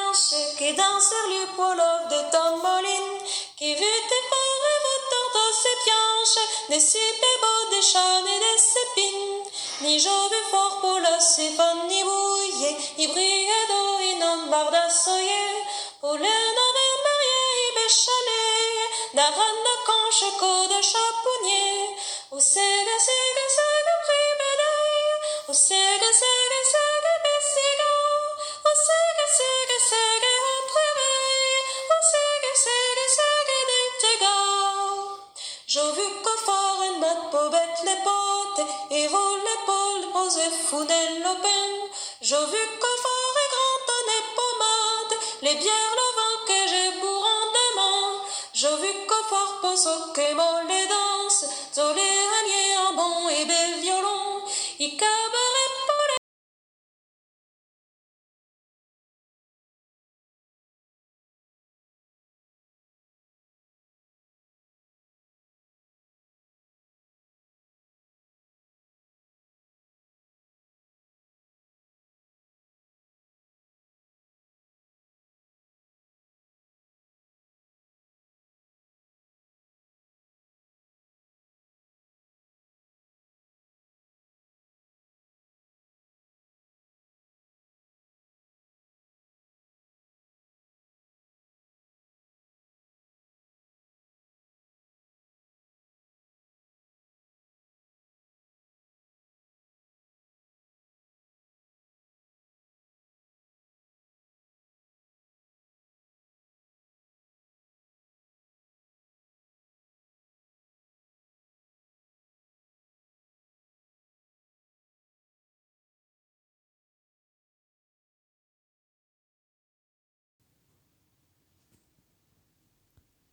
blanche qui danse sur le polof de tambourine, qui veut tes forêts votant ses pianches, des super beaux des chats et des sépines, ni jove fort pour la siphonne ni bouillé, i brigado i non bardassoye, pour le novel marié i béchalé, d'aranda conche co de chapounier, au sega sega sega pribédé, au sega sega sega bessiga, au sega sega sega entreveille, au sega sega sega d'intega. J'ai vu qu'au fort une mat pobette les potes, et vos l'épaule posez fou l'open. J'ai vu qu'au fort et grand on est pommade, les bières le vent que j'ai pour en demain. J'ai vu qu'au fort pose au quémant les dents,